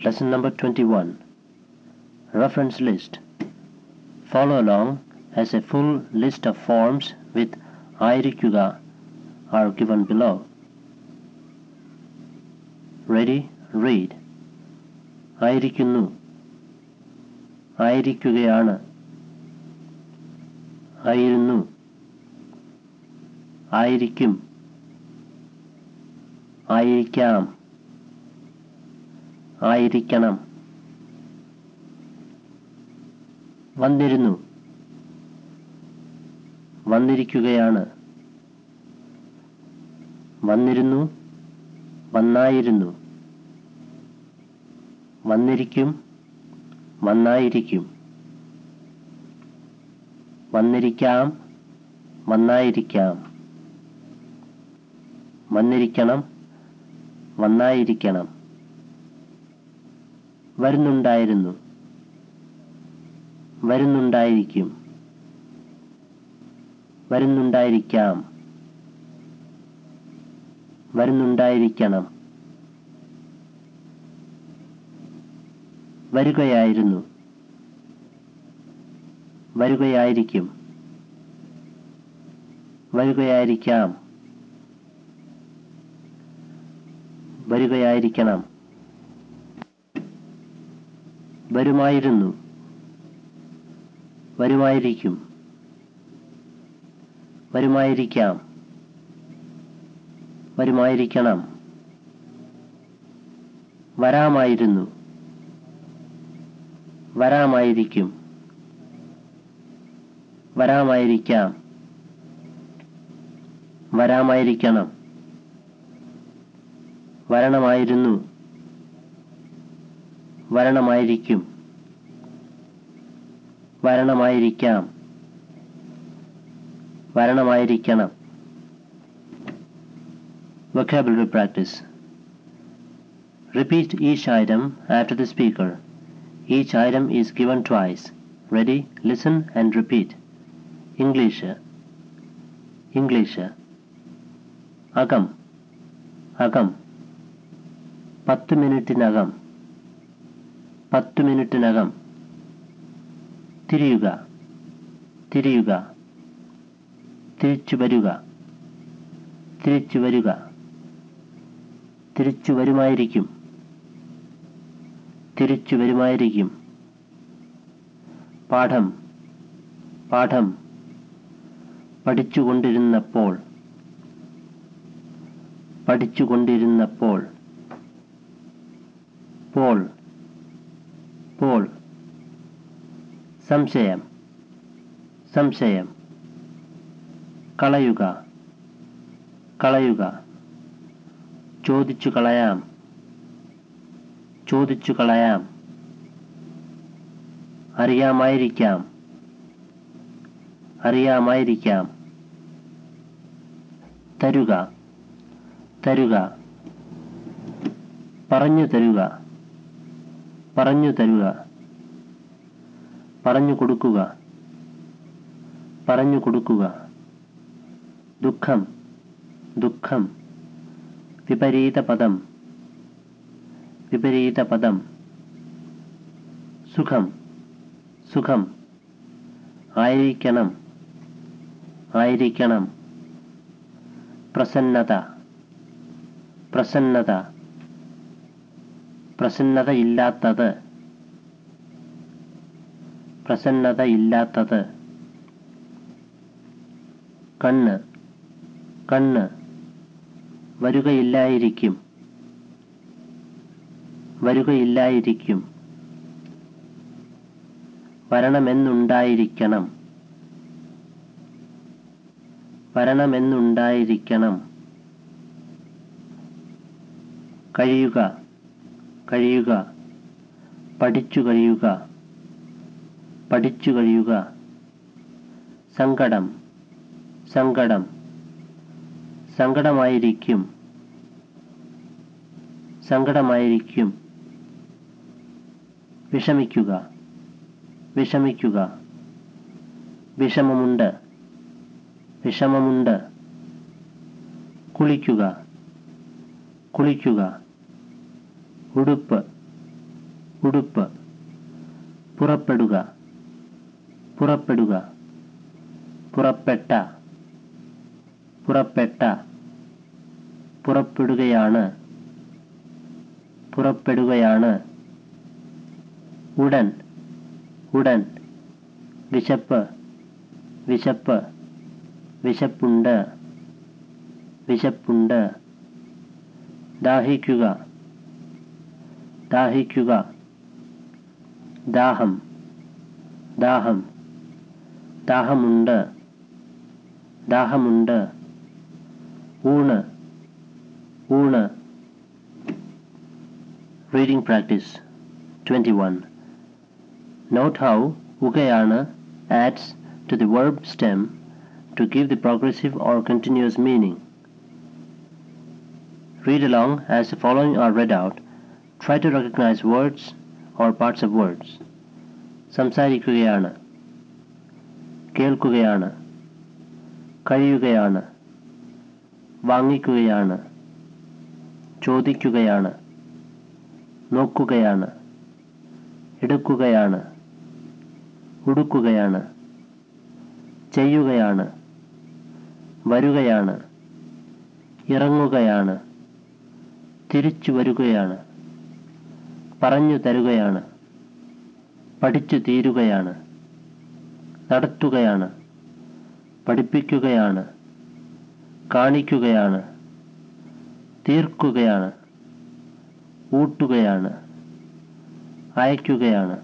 Lesson number 21. Reference list. Follow along as a full list of forms with Airikuga are given below. Ready? Read. Airikunu. Airikugayana. Airunu. Airikum. Airikam. ആയിരിക്കണം. വന്നിരുന്നു. വന്നിരിക്കുകയാണ്. വന്നിരുന്നു. വന്നായിരുന്നു. വന്നിരിക്കും. വന്നായിരിക്കും. വന്നിരിക്കാം. വന്നായിരിക്കാം. വന്നിരിക്കണം. വന്നായിരിക്കണം. വരുന്നുണ്ടായിരുന്നു. വരുന്നുണ്ടായിരിക്കും. വരുന്നുണ്ടായിരിക്കാം. വരുന്നുണ്ടായിരിക്കണം. വരുകയായിരുന്നു. വരുകയായിരിക്കും. വരുകയായിരിക്കാം. വരുകയായിരിക്കണം. വരുമായിരുന്നു. വരുമായിരിക്കും. വരുമായിരിക്കാം. വരുമായിരിക്കണം. വരാമായിരുന്നു. വരാമായിരിക്കും. വരാമായിരിക്കാം. വരാമായിരിക്കണം. വരണമായിരുന്നു. വരണമായിരിക്കും. വരണമായിരിക്കാം. വരണമായിരിക്കണം. Vocabulary practice. Repeat each item after the speaker. Each item is given twice. Ready? Listen and repeat. English. English. അകം. അകം. 10 മിനിറ്റിനകം. 10 മിനിറ്റിനകം. തിരിയുക. തിരിയുക. തിരിച്ചു വരിക. തിരിച്ചു വരിക. തിരിച്ചു വരുമായിരിക്കും. തിരിച്ചു വരുമായിരിക്കും. പാഠം. പാഠം. പഠിച്ചുകൊണ്ടിരുന്നപ്പോൾ. പഠിച്ചുകൊണ്ടിരുന്നപ്പോൾ. പോൾ. പോൾ. സംശയം. സംശയം. കളയുക. കളയുക. ചോദിച്ചു കളയാം. ചോദിച്ചു കളയാം. അറിയാമായിരിക്കാം. അറിയാമായിരിക്കാം. തരുക. തരുക. പറഞ്ഞു തരുക. പറഞ്ഞു തരുക. പറഞ്ഞു കൊടുക്കുക. പറഞ്ഞു കൊടുക്കുക. ദുഃഖം. ദുഃഖം. വിപരീത പദം. വിപരീത പദം. സുഖം. സുഖം. ആയിരിക്കണം. ആയിരിക്കണം. പ്രസന്നത. പ്രസന്നത. പ്രസന്നതയില്ലാത്തത്. പ്രസന്നതയില്ലാത്തത്. കണ്ണ്. കണ്ണ്. വരുകയില്ലായിരിക്കും. വരുകയില്ലായിരിക്കും. വരണമെന്നുണ്ടായിരിക്കണം. വരണമെന്നുണ്ടായിരിക്കണം. കഴിയുക. കഴിയുക. പഠിച്ചു കഴിയുക. പഠിച്ചു കഴിയുക. സങ്കടം. സങ്കടം. സങ്കടമായിരിക്കും. സങ്കടമായിരിക്കും. വിഷമിക്കുക. വിഷമിക്കുക. വിഷമമുണ്ട്. വിഷമമുണ്ട്. കുളിക്കുക. കുളിക്കുക. ഉടുപ്പ്. ഉടുപ്പ് പുറപ്പെടുക പുറപ്പെടുക പുറപ്പെട്ട പുറപ്പെട്ട പുറപ്പെടുകയാണ് പുറപ്പെടുകയാണ് ഉടൻ ഉടൻ വിശപ്പ് വിശപ്പ് വിശപ്പുണ്ട് വിശപ്പുണ്ട് ദാഹിക്കുക ദാഹിക്കുക ദാഹം ദാഹം ദാഹമുണ്ട് ദാഹമുണ്ട് ഊണ് ഊണ് Reading practice 21. Note how ukayana adds to the verb stem to give the progressive or continuous meaning. Read along as the following are read out. Try to recognize words or parts of words. സംസാരിക്കുകയാണ് കേൾക്കുകയാണ് കഴിയുകയാണ് വാങ്ങിക്കുകയാണ് ചോദിക്കുകയാണ് നോക്കുകയാണ് എടുക്കുകയാണ് ഉടുക്കുകയാണ് ചെയ്യുകയാണ് വരുകയാണ് ഇറങ്ങുകയാണ് തിരിച്ചു വരികയാണ് പറഞ്ഞു തരുകയാണ് പഠിച്ചു തീരുകയാണ് നടത്തുകയാണ് പഠിപ്പിക്കുകയാണ് കാണിക്കുകയാണ് തീർക്കുകയാണ് ഊട്ടുകയാണ് അയക്കുകയാണ്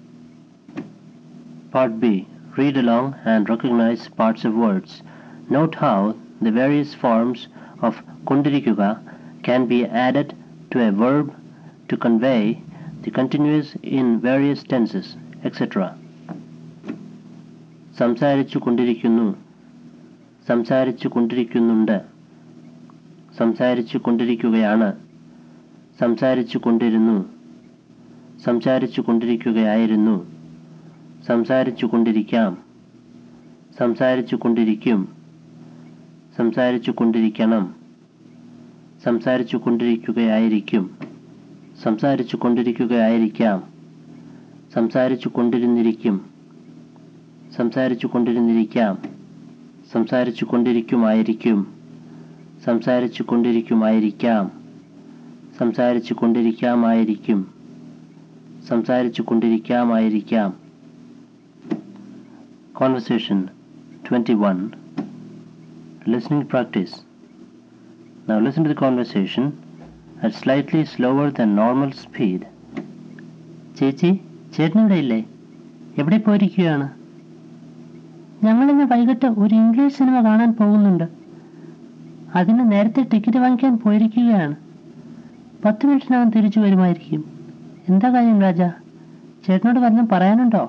Part B. Read along and recognize parts of words. Note how the various forms of kundirikuga can be added to a verb to convey the continuous in various tenses, etc. സംസാരിച്ചു കൊണ്ടിരിക്കുന്നു സംസാരിച്ചു കൊണ്ടിരിക്കുന്നുണ്ട് സംസാരിച്ചു കൊണ്ടിരിക്കുകയാണ് സംസാരിച്ചു കൊണ്ടിരുന്നു സംസാരിച്ചു കൊണ്ടിരിക്കുകയായിരുന്നു സംസാരിച്ചു കൊണ്ടിരിക്കാം സംസാരിച്ചു കൊണ്ടിരിക്കും സംസാരിച്ചു കൊണ്ടിരിക്കണം സംസാരിച്ചു കൊണ്ടിരിക്കുകയായിരിക്കും സംസാരിച്ചു കൊണ്ടിരിക്കുകയായിരിക്കാം സംസാരിച്ചു കൊണ്ടിരുന്നിരിക്കും സംസാരിച്ചു കൊണ്ടിരുന്നിരിക്കാം സംസാരിച്ചു കൊണ്ടിരിക്കുമായിരിക്കും സംസാരിച്ചു കൊണ്ടിരിക്കുമായിരിക്കാം സംസാരിച്ചു കൊണ്ടിരിക്കാമായിരിക്കും സംസാരിച്ചു കൊണ്ടിരിക്കാമായിരിക്കാം Conversation 21. Listening practice. Now listen to the conversation at slightly slower than normal speed. ചേച്ചി ചേട്ടനിവിടെ ഇല്ലേ? എവിടെ പോയിരിക്കുകയാണ്? ഞങ്ങളിന്ന് വൈകിട്ട് ഒരു ഇംഗ്ലീഷ് സിനിമ കാണാൻ പോകുന്നുണ്ട്. അതിന് നേരത്തെ ടിക്കറ്റ് വാങ്ങിക്കാൻ പോയിരിക്കുകയാണ്. 10 മിനിറ്റിനകം തിരിച്ചു വരുമായിരിക്കും. എന്താ കാര്യം രാജ? ചേട്ടനോട് വല്ലതും പറയാനുണ്ടോ?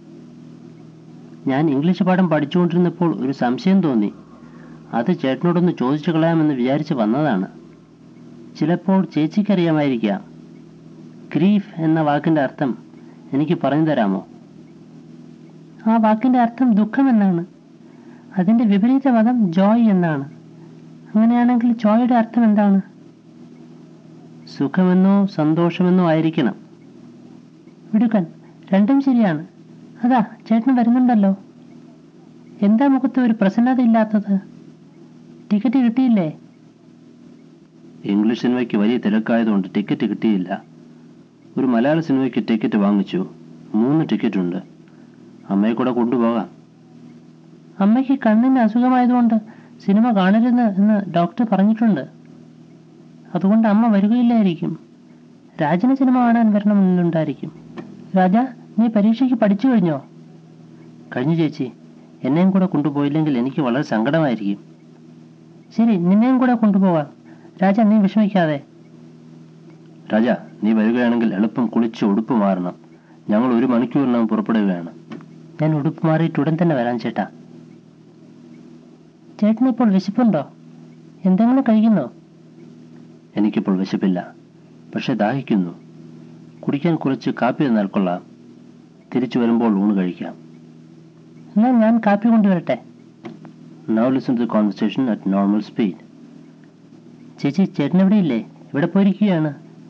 ഞാൻ ഇംഗ്ലീഷ് പാഠം പഠിച്ചുകൊണ്ടിരുന്നപ്പോൾ ഒരു സംശയം തോന്നി. അത് ചേട്ടനോടൊന്ന് ചോദിച്ചു കളയാമെന്ന് വിചാരിച്ച് വന്നതാണ്. ചിലപ്പോൾ ചേച്ചിക്കറിയാമായിരിക്കാം. ഗ്രീഫ് എന്ന വാക്കിൻ്റെ അർത്ഥം എനിക്ക് പറഞ്ഞു തരാമോ? ആ വാക്കിൻ്റെ അർത്ഥം ദുഃഖം എന്നാണ്. അതിൻ്റെ വിപരീത പദം ജോയ് എന്നാണ്. അങ്ങനെയാണെങ്കിൽ ജോയുടെ അർത്ഥം എന്താണ്? സുഖമെന്നോ സന്തോഷമെന്നോ ആയിരിക്കണം. വിടുക്കൻ, രണ്ടും ശരിയാണ്. അതാ ചേട്ടൻ വരുന്നുണ്ടല്ലോ. എന്താ മുഖത്ത് ഒരു പ്രസന്നത ഇല്ലാത്തത്? ടിക്കറ്റ് കിട്ടിയില്ലേ? ഇംഗ്ലീഷ് സിനിമയ്ക്ക് വലിയ തിരക്കായതുകൊണ്ട് ടിക്കറ്റ് കിട്ടിയില്ല. ഒരു മലയാള സിനിമയ്ക്ക് ടിക്കറ്റ് വാങ്ങിച്ചു. 3 ടിക്കറ്റ് ഉണ്ട്. അമ്മയെ കൂടെ കൊണ്ടുപോകാം. അമ്മയ്ക്ക് കണ്ണിന് അസുഖമായതുകൊണ്ട് സിനിമ കാണരുത് എന്ന് ഡോക്ടർ പറഞ്ഞിട്ടുണ്ട്. അതുകൊണ്ട് അമ്മ വരികയില്ലായിരിക്കും. രാജന് സിനിമ കാണാൻ വരണമെന്നുണ്ടായിരിക്കും. രാജ, നീ പരീക്ഷയ്ക്ക് പഠിച്ചു കഴിഞ്ഞോ? കഴിഞ്ഞു ചേച്ചി. എന്നെയും കൂടെ കൊണ്ടുപോയില്ലെങ്കിൽ എനിക്ക് വളരെ സങ്കടമായിരിക്കും. ശരി, നിന്നെയും കൂടെ കൊണ്ടുപോകാം. രാജ, നീ വിഷമിക്കാതെ. രാജ, നീ വരികയാണെങ്കിൽ എളുപ്പം കുളിച്ച് ഉടുപ്പ് മാറണം. ഞങ്ങൾ 1 മണിക്കൂറിനകം പുറപ്പെടുകയാണ്. ഞാൻ ഉടുപ്പ് മാറിയിട്ട് ഉടൻ തന്നെ വരാൻ ചേട്ടാ. ചേട്ടനിപ്പോൾ വിശപ്പുണ്ടോ? എന്തെങ്കിലും കഴിക്കുന്നോ? എനിക്കിപ്പോൾ വിശപ്പില്ല, പക്ഷെ ദാഹിക്കുന്നു. കുടിക്കാൻ കുറച്ച് കാപ്പി തന്നാൽ കൊള്ളാം. തിരിച്ചു വരുമ്പോൾ ഊണ് കഴിക്കാം. എന്നാൽ ഞാൻ കാപ്പി കൊണ്ടുവരട്ടെ. Now listen to the conversation at normal speed. ചേച്ചി ചേട്ടൻ എവിടെ ഇല്ലേ? ഇവിടെ പോയിരിക്കുകയാണ്.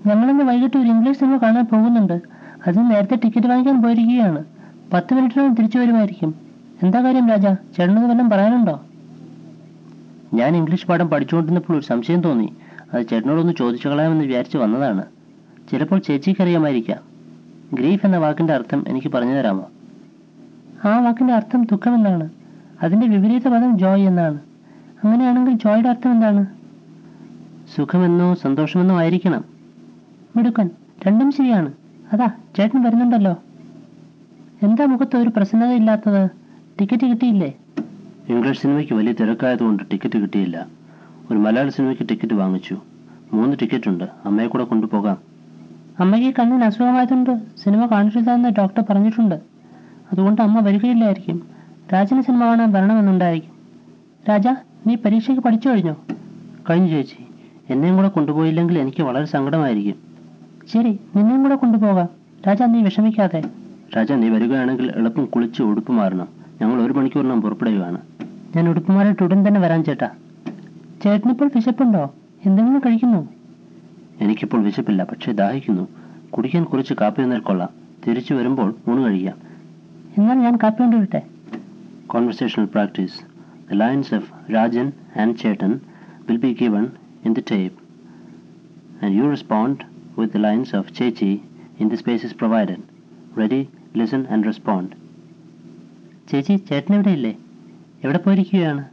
ഞങ്ങളിന്ന് വൈകിട്ട് ഒരു ഇംഗ്ലീഷ് സിനിമ കാണാൻ പോകുന്നുണ്ട്. അതിന് നേരത്തെ ടിക്കറ്റ് വാങ്ങിക്കാൻ പോയിരിക്കുകയാണ്. 10 മിനിറ്റിനകം തിരിച്ചു വരുമായിരിക്കും. എന്താ കാര്യം രാജ? ചേട്ടനത് വല്ലതും പറയാനുണ്ടോ? ഞാൻ ഇംഗ്ലീഷ് പാഠം പഠിച്ചുകൊണ്ടിരുന്നപ്പോൾ ഒരു സംശയം തോന്നി. അത് ചേട്ടനോടൊന്ന് ചോദിച്ചു കളയാമെന്ന് വിചാരിച്ച് വന്നതാണ്. ചിലപ്പോൾ ചേച്ചിക്ക് അറിയാമായിരിക്കാം. ഗ്രീഫ് എന്ന വാക്കിൻ്റെ അർത്ഥം എനിക്ക് പറഞ്ഞു തരാമോ? ആ വാക്കിൻ്റെ അർത്ഥം ദുഃഖമെന്നാണ്. അതിൻ്റെ വിപരീത പദം ജോയ് എന്നാണ്. അങ്ങനെയാണെങ്കിൽ ജോയുടെ അർത്ഥം എന്താണ്? സുഖമെന്നോ സന്തോഷമെന്നോ ആയിരിക്കണം. മിടുക്കൻ, രണ്ടും ശരിയാണ്. അതാ ചേട്ടൻ വരുന്നുണ്ടല്ലോ. എന്താ മുഖത്ത് ഒരു പ്രസന്നതയില്ലാത്തത്? ടിക്കറ്റ് കിട്ടിയില്ലേ? ഇംഗ്ലീഷ് സിനിമയ്ക്ക് വലിയ തിരക്കായതുകൊണ്ട് ടിക്കറ്റ് കിട്ടിയില്ല. ഒരു മലയാള സിനിമയ്ക്ക് ടിക്കറ്റ് വാങ്ങിച്ചു. 3 ടിക്കറ്റ് ഉണ്ട്. അമ്മയെ കൂടെ കൊണ്ടുപോകാം. അമ്മയ്ക്ക് കണ്ണിന് അസുഖമായതുകൊണ്ട് സിനിമ കാണിച്ചില്ലെന്ന് ഡോക്ടർ പറഞ്ഞിട്ടുണ്ട്. അതുകൊണ്ട് അമ്മ വരികയില്ലായിരിക്കും. രാജന് സിനിമ കാണാൻ വരണമെന്നുണ്ടായിരിക്കും. രാജ, നീ പരീക്ഷയ്ക്ക് പഠിച്ചു കഴിഞ്ഞോ? കഴിഞ്ഞു ചേച്ചി. എന്നെയും കൂടെ കൊണ്ടുപോയില്ലെങ്കിൽ എനിക്ക് വളരെ സങ്കടമായിരിക്കും. ശരി, നിന്നെയും കൂടെ കൊണ്ടുപോകാം. രാജ, നീ വിഷമിക്കാതെ. രാജ, നീ വരികയാണെങ്കിൽ എളുപ്പം കുളിച്ച് ഉടുപ്പ് മാറണം. ഞങ്ങൾ 1 മണിക്കൂറിനകം പുറപ്പെടുകയാണ്. ഞാൻ ഉടുപ്പ് മാറിയിട്ട് ഉടൻ തന്നെ വരാം ചേട്ടാ. ചേട്ടനിപ്പോൾ വിശപ്പുണ്ടോ? എന്തെങ്കിലും കഴിക്കുന്നു? എനിക്കിപ്പോൾ വിശപ്പില്ല, പക്ഷേ ദാഹിക്കുന്നു. കുടിക്കാൻ കുറച്ച് കാപ്പി തന്നാൽ കൊള്ളാം. തിരിച്ചു വരുമ്പോൾ ഊണ് കഴിക്കാം. എന്നാൽ ഞാൻ കാപ്പി കൊണ്ടുവരട്ടെ? Conversational practice. The lines of Rajan and Chetan will be given in the tape, and you respond with the lines of Chechi in the spaces provided. Ready, listen and respond. ചേച്ചി, ചേട്ടൻ എവിടെ ഇല്ലേ? എവിടെ പോയിരിക്കുകയാണ്?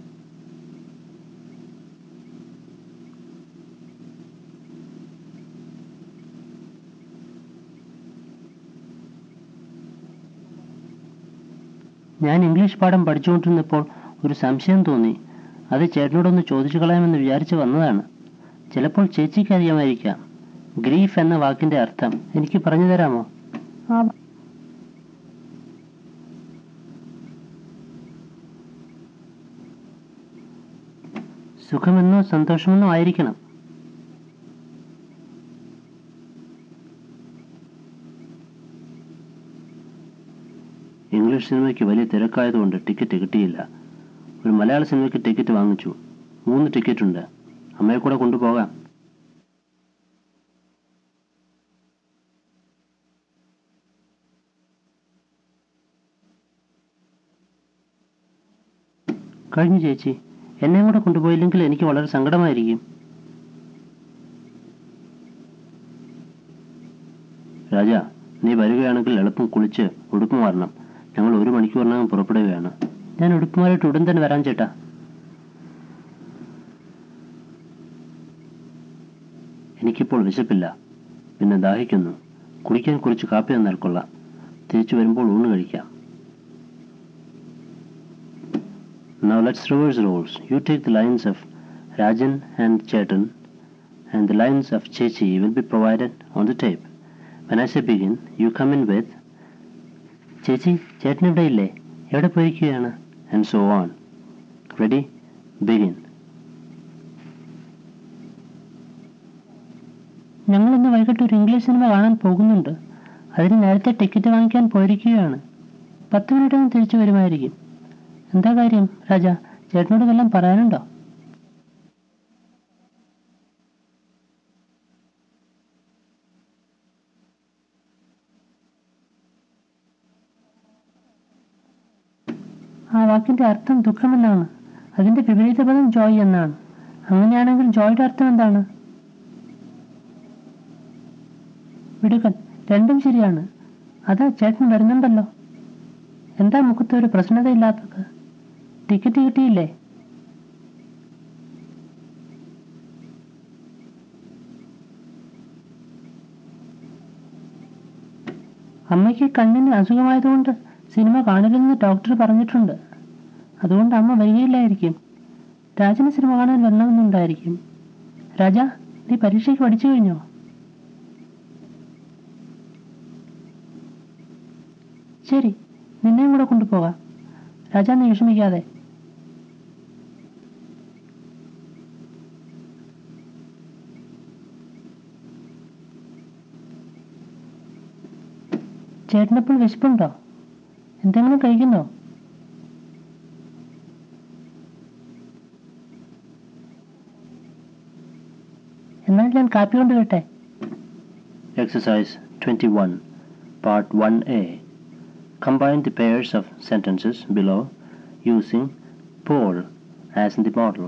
ഞാൻ ഇംഗ്ലീഷ് പാഠം പഠിച്ചുകൊണ്ടിരുന്നപ്പോൾ ഒരു സംശയം തോന്നി. അത് ചേട്ടനോടൊന്ന് ചോദിച്ചു കളയാമെന്ന് വിചാരിച്ച് വന്നതാണ്. ചിലപ്പോൾ ചേച്ചിക്ക് അറിയാമായിരിക്കാം. ഗ്രീഫ് എന്ന വാക്കിൻ്റെ അർത്ഥം എനിക്ക് പറഞ്ഞു തരാമോ? സുഖമെന്നോ സന്തോഷമെന്നോ ആയിരിക്കണം. ഇംഗ്ലീഷ് സിനിമയ്ക്ക് വലിയ തിരക്കായതുകൊണ്ട് ടിക്കറ്റ് കിട്ടിയില്ല. ഒരു മലയാള സിനിമയ്ക്ക് ടിക്കറ്റ് വാങ്ങിച്ചു. 3 ടിക്കറ്റ് ഉണ്ട്. അമ്മയെ കൂടെ കൊണ്ടുപോകാം. കഴിഞ്ഞു ചേച്ചി. എന്നെയും കൂടെ കൊണ്ടുപോയില്ലെങ്കിൽ എനിക്ക് വളരെ സങ്കടമായിരിക്കും. രാജ, നീ വരികയാണെങ്കിൽ എളുപ്പം കുളിച്ച് ഉടുപ്പ് മാറണം. ഞങ്ങൾ 1 മണിക്കൂറിനകം പുറപ്പെടുകയാണ്. ഞാൻ ഉടുപ്പ് മാറിയിട്ട് ഉടൻ തന്നെ വരാം ചേട്ടാ. എനിക്കിപ്പോൾ വിശപ്പില്ല, പിന്നെ ദാഹിക്കുന്നു. കുടിക്കാൻ കുറച്ച് കാപ്പി തന്നാൽ കൊള്ളാം. തിരിച്ചു വരുമ്പോൾ ഊണ് കഴിക്കാം. Now let's reverse roles. You take the lines of Rajan and Chetan, and the lines of Chechi will be provided on the tape. When I say begin, you come in with ചേച്ചി, ചേട്ടൻ ഇവിടെ ഇല്ലേ? എവിടെ പോയിരിക്കുകയാണ്? and so on. Ready? Begin. ഞങ്ങൾ ഇന്ന് വൈകിട്ട് ഒരു ഇംഗ്ലീഷ് സിനിമ കാണാൻ പോകുന്നുണ്ട്. അതിന് നേരത്തെ ടിക്കറ്റ് വാങ്ങിക്കാൻ പോയിരിക്കുകയാണ്. 10 മിനിറ്റൊന്നും തിരിച്ചു വരുമായിരിക്കും. എന്താ കാര്യം രാജ? ചേട്ടനോട് വല്ലതും പറയാനുണ്ടോ? ആ വാക്കിന്റെ അർത്ഥം ദുഃഖമെന്നാണ്. അതിന്റെ വിപരീത പദം ജോയ് എന്നാണ്. അങ്ങനെയാണെങ്കിൽ ജോയുടെ അർത്ഥം എന്താണ്? മിടുക്കൻ, രണ്ടും ശരിയാണ്. അതാ ചേട്ടൻ വരുന്നുണ്ടല്ലോ. എന്താ മുഖത്ത് ഒരു പ്രസന്നതയില്ലാത്തത്? ടിക്കറ്റ് കിട്ടിയില്ലേ? അമ്മയ്ക്ക് കണ്ണിന് അസുഖമായതുകൊണ്ട് സിനിമ കാണില്ലെന്ന് ഡോക്ടർ പറഞ്ഞിട്ടുണ്ട്. അതുകൊണ്ട് അമ്മ വരികയില്ലായിരിക്കും. രാജന് സിനിമ കാണാൻ വരണമെന്നുണ്ടായിരിക്കും. രാജ, നീ പരീക്ഷയ്ക്ക് പഠിച്ചു കഴിഞ്ഞോ? ശരി, നിന്നെയും കൂടെ കൊണ്ടുപോകാം. രാജ, നീ വിഷമിക്കാതെ. ചേട്ടനപ്പോൾ വിശപ്പുണ്ടോ? എന്തെങ്കിലും കഴിക്കുന്നോ? എന്നാൽ ഞാൻ കാപ്പി കൊണ്ട് വരട്ടെ? Exercise 21, Part 1a. Combine the pairs of sentences below using Paul as the model.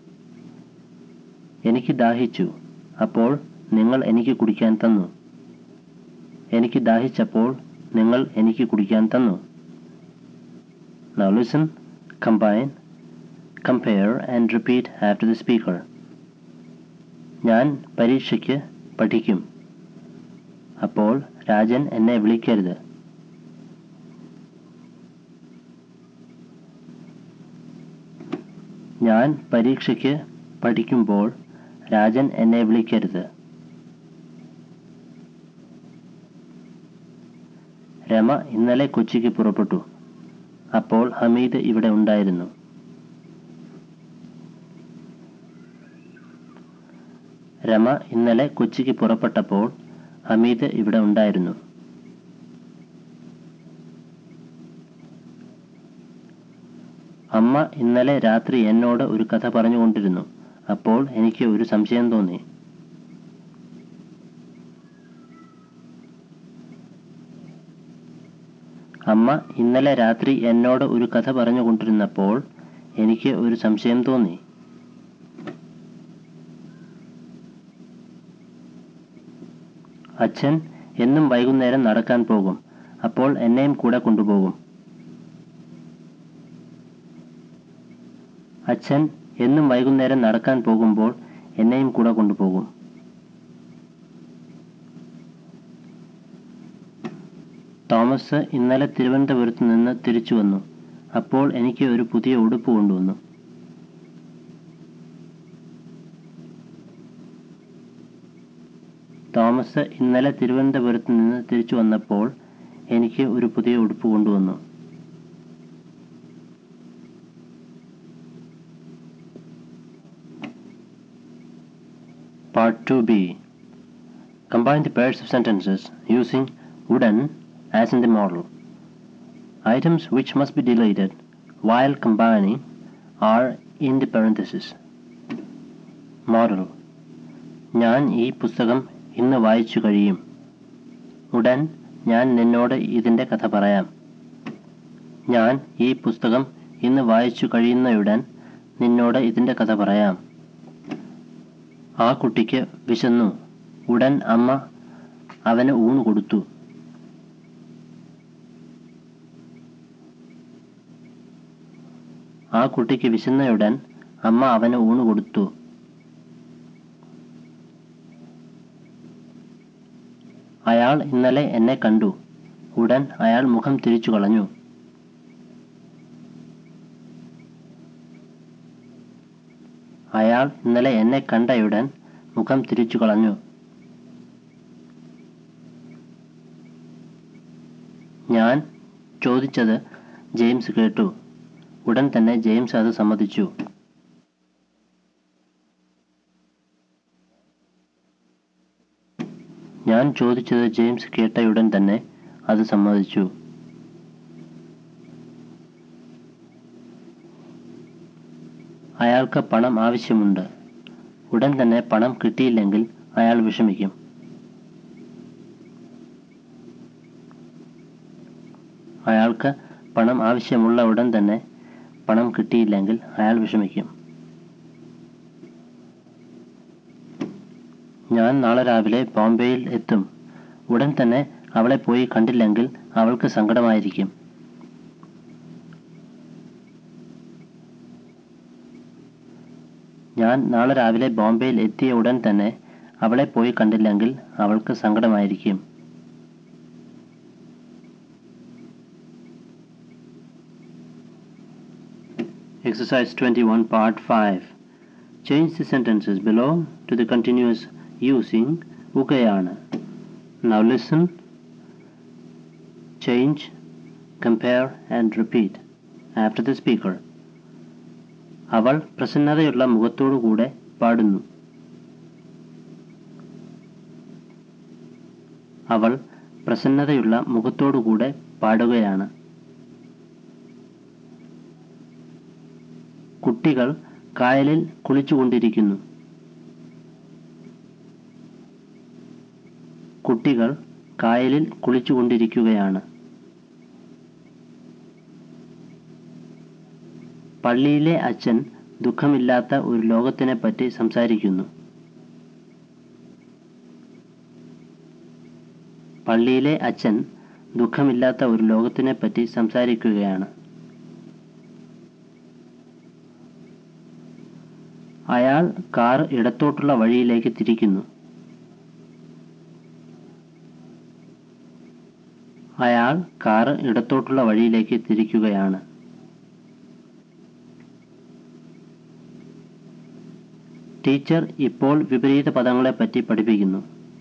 എനിക്ക് ദാഹിച്ചു, അപ്പോൾ നിങ്ങൾ എനിക്ക് കുടിക്കാൻ തന്നു. എനിക്ക് ദാഹിച്ചപ്പോൾ നിങ്ങൾ എനിക്ക് കുടിക്കാൻ തന്നു. Now listen, combine, compare and repeat after the speaker. ഞാൻ പരീക്ഷയ്ക്ക് പഠിക്കും. അപ്പോൾ രാജൻ എന്നെ വിളിക്കരുത്. ഞാൻ പരീക്ഷയ്ക്ക് പഠിക്കുമ്പോൾ രാജൻ എന്നെ വിളിക്കരുത്. രമ ഇന്നലെ കൊച്ചിക്ക് പുറപ്പെട്ടു. അപ്പോൾ ഹമീദ് ഇവിടെ ഉണ്ടായിരുന്നു. രമ ഇന്നലെ കൊച്ചിക്ക് പുറപ്പെട്ടപ്പോൾ ഹമീദ് ഇവിടെ ഉണ്ടായിരുന്നു. അമ്മ ഇന്നലെ രാത്രി എന്നോട് ഒരു കഥ പറഞ്ഞുകൊണ്ടിരുന്നു. അപ്പോൾ എനിക്ക് ഒരു സംശയം തോന്നി. അമ്മ ഇന്നലെ രാത്രി എന്നോട് ഒരു കഥ പറഞ്ഞുകൊണ്ടിരുന്നപ്പോൾ എനിക്ക് ഒരു സംശയം തോന്നി. അച്ഛൻ എന്നും വൈകുന്നേരം നടക്കാൻ പോകും. അപ്പോൾ എന്നെയും കൂടെ കൊണ്ടുപോകും. അച്ഛൻ എന്നും വൈകുന്നേരം നടക്കാൻ പോകുമ്പോൾ എന്നെയും കൂടെ കൊണ്ടുപോകും. തോമസ് ഇന്നലെ തിരുവനന്തപുരത്ത് നിന്ന് തിരിച്ചു വന്നു. അപ്പോൾ എനിക്ക് ഒരു പുതിയ ഉടുപ്പ് കൊണ്ടുവന്നു. തോമസ് ഇന്നലെ തിരുവനന്തപുരത്ത് നിന്ന് തിരിച്ചു വന്നപ്പോൾ എനിക്ക് ഒരു പുതിയ ഉടുപ്പ് കൊണ്ടുവന്നു. Part 2b. Combine the pairs of sentences using wooden as in the model. Items which must be deleted while combining are in the parentheses. Model. ഞാൻ ഈ പുസ്തകം ഇന്ന് വായിച്ചു കഴിയും. ഉടൻ ഞാൻ നിന്നോട് ഇതിൻ്റെ കഥ പറയാം. ഞാൻ ഈ പുസ്തകം ഇന്ന് വായിച്ചു കഴിയുന്നയുടൻ നിന്നോട് ഇതിൻ്റെ കഥ പറയാം. ആ കുട്ടിക്ക് വിശന്നു. ഉടൻ അമ്മ അവന് ഊണ് കൊടുത്തു. ആ കുട്ടിക്ക് വിശന്നയുടൻ അമ്മ അവന് ഊണ് കൊടുത്തു. അയാൾ ഇന്നലെ എന്നെ കണ്ടു. ഉടൻ അയാൾ മുഖം തിരിച്ചു കളഞ്ഞു. അയാൾ ഇന്നലെ എന്നെ കണ്ടയുടൻ മുഖം തിരിച്ചു കളഞ്ഞു. ഞാൻ ചോദിച്ചത് ജെയിംസ് കേട്ടു. ഉടൻ തന്നെ ജെയിംസ് അത് സമ്മതിച്ചു. ഞാൻ ചോദിച്ചത് ജെയിംസ് കേട്ടയുടൻ തന്നെ അത് സമ്മതിച്ചു. അയാൾക്ക് പണം ആവശ്യമുണ്ട്. ഉടൻ തന്നെ പണം കിട്ടിയില്ലെങ്കിൽ അയാൾ വിഷമിക്കും. അയാൾക്ക് പണം ആവശ്യമുള്ള ഉടൻ തന്നെ പണം കിട്ടിയില്ലെങ്കിൽ അയാൾ വിഷമിക്കും. ഞാൻ നാളെ രാവിലെ ബോംബെയിൽ എത്തും. ഉടൻ തന്നെ അവളെ പോയി കണ്ടില്ലെങ്കിൽ അവൾക്ക് സങ്കടമായിരിക്കും. ഞാൻ നാളെ രാവിലെ ബോംബെയിൽ എത്തിയ ഉടൻ തന്നെ അവളെ പോയി കണ്ടില്ലെങ്കിൽ അവൾക്ക് സങ്കടമായിരിക്കും. Exercise 21, Part 5. Change the sentences below to the continuous using ukayana. Now listen, change, compare and repeat after the speaker. അവൾ പ്രസന്നതയുള്ള മുഖത്തോടുകൂടെ പാടുന്നു. അവൾ പ്രസന്നതയുള്ള മുഖത്തോടുകൂടെ പാടുകയാണ്. കുട്ടികൾ കായലിൽ കുളിച്ചുകൊണ്ടിരിക്കുന്നു. കുട്ടികൾ കായലിൽ കുളിച്ചുകൊണ്ടിരിക്കുകയാണ്. പള്ളിയിലെ അച്ഛൻ ദുഃഖമില്ലാത്ത ഒരു ലോകത്തിനെപ്പറ്റി സംസാരിക്കുന്നു. പള്ളിയിലെ അച്ഛൻ ദുഃഖമില്ലാത്ത ഒരു ലോകത്തിനെപ്പറ്റി സംസാരിക്കുകയാണ്. അയാൾ കാർ ഇടത്തോട്ടുള്ള വഴിയിലേക്ക് തിരിക്കുന്നു. അയാൾ കാർ ഇടത്തോട്ടുള്ള വഴിയിലേക്ക് തിരിക്കുകയാണ്. ടീച്ചർ ഇപ്പോൾ വിപരീത പദങ്ങളെപ്പറ്റി പഠിപ്പിക്കുന്നു.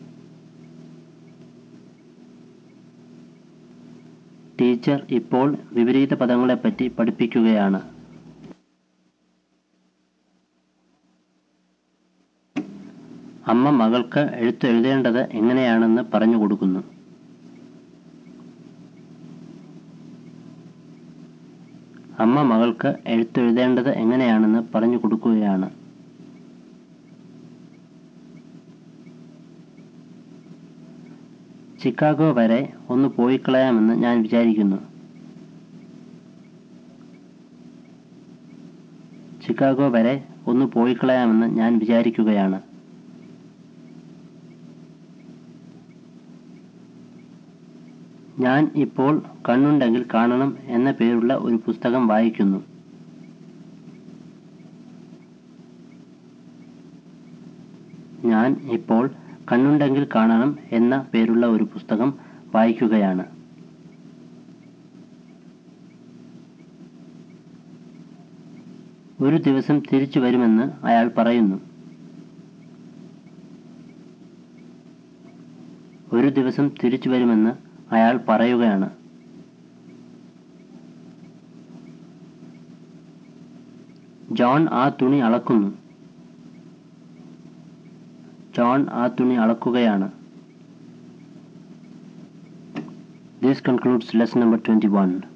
ടീച്ചർ ഇപ്പോൾ വിപരീത പദങ്ങളെപ്പറ്റി പഠിപ്പിക്കുകയാണ്. അമ്മ മകൾക്ക് എഴുതേണ്ടത് എങ്ങനെയാണെന്ന് പറഞ്ഞു കൊടുക്കുന്നു. അമ്മ മകൾക്ക് എഴുതേണ്ടത് എങ്ങനെയാണെന്ന് പറഞ്ഞു കൊടുക്കുകയാണ്. ചിക്കാഗോ വരെ ഒന്ന് പോയിക്കളയാമെന്ന് ഞാൻ വിചാരിക്കുന്നു. ചിക്കാഗോ വരെ ഒന്ന് പോയിക്കളയാമെന്ന് ഞാൻ വിചാരിക്കുകയാണ്. ഞാൻ ഇപ്പോൾ കണ്ണുണ്ടെങ്കിൽ കാണണം എന്ന പേരുള്ള ഒരു പുസ്തകം വായിക്കുന്നു. ഞാൻ ഇപ്പോൾ കണ്ണുണ്ടെങ്കിൽ കാണണം എന്ന പേരുള്ള ഒരു പുസ്തകം വായിക്കുകയാണ്. ഒരു ദിവസം തിരിച്ചു വരുമെന്ന് അയാൾ പറയുന്നു. ഒരു ദിവസം തിരിച്ചു വരുമെന്ന് അയാൾ പറയുകയാണ്. ജോൺ ആ തുണി അളക്കുന്നു. ജോൺ ആ തുണി അളക്കുകയാണ്. This concludes lesson number 21.